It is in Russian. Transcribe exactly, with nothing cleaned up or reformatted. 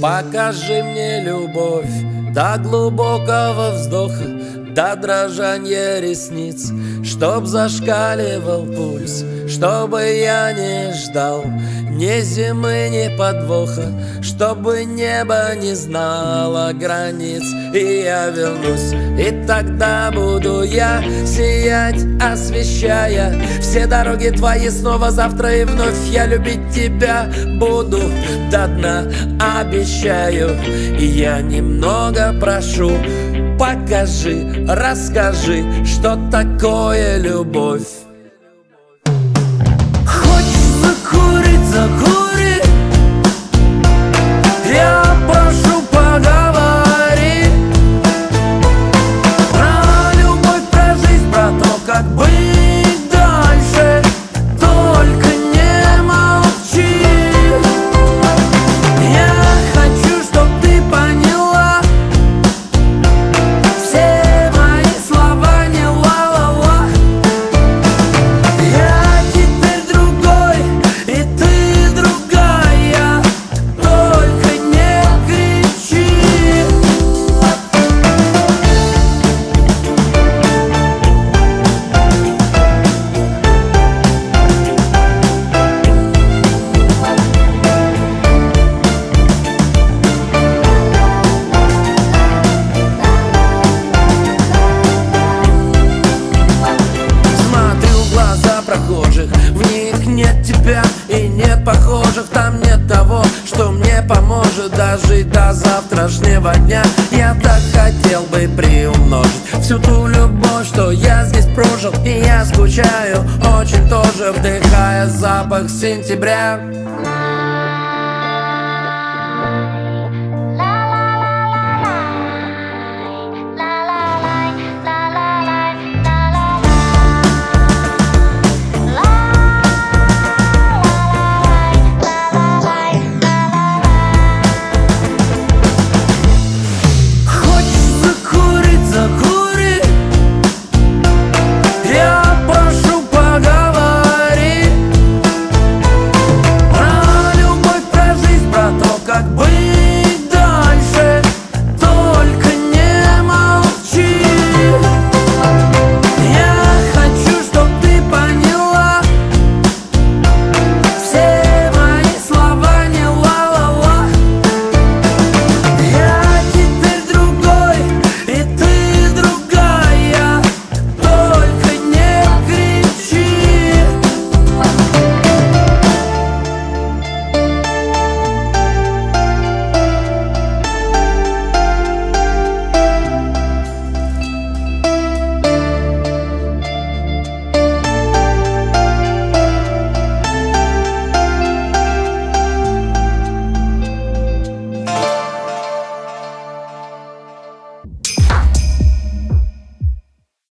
Покажи мне любовь до глубокого вздоха, до дрожания ресниц, чтоб зашкаливал пульс, чтобы я не ждал ни зимы, ни подвоха, чтобы небо не знало границ. И я вернусь, и тогда буду я сиять, освещая все дороги твои снова завтра. И вновь я любить тебя буду до дна, обещаю. И я немного прошу, покажи, расскажи, что такое любовь. Хочешь закурить, закури, я прошу, поговори про любовь, про жизнь, про то, как быть дальше. Только не молчи. Я хочу, чтоб ты поняла, все мои слова не ла-ла-ла. Я теперь другой, и ты другая, только не кричи. Смотрю в глаза прохожих, в них нет тебя и нет похожих. Там нет того, что мне поможет дожить до завтрашнего дня. Я так хотел бы приумножить всю ту любовь, что я здесь прожил. И я скучаю очень тоже, вдыхая запах сентября.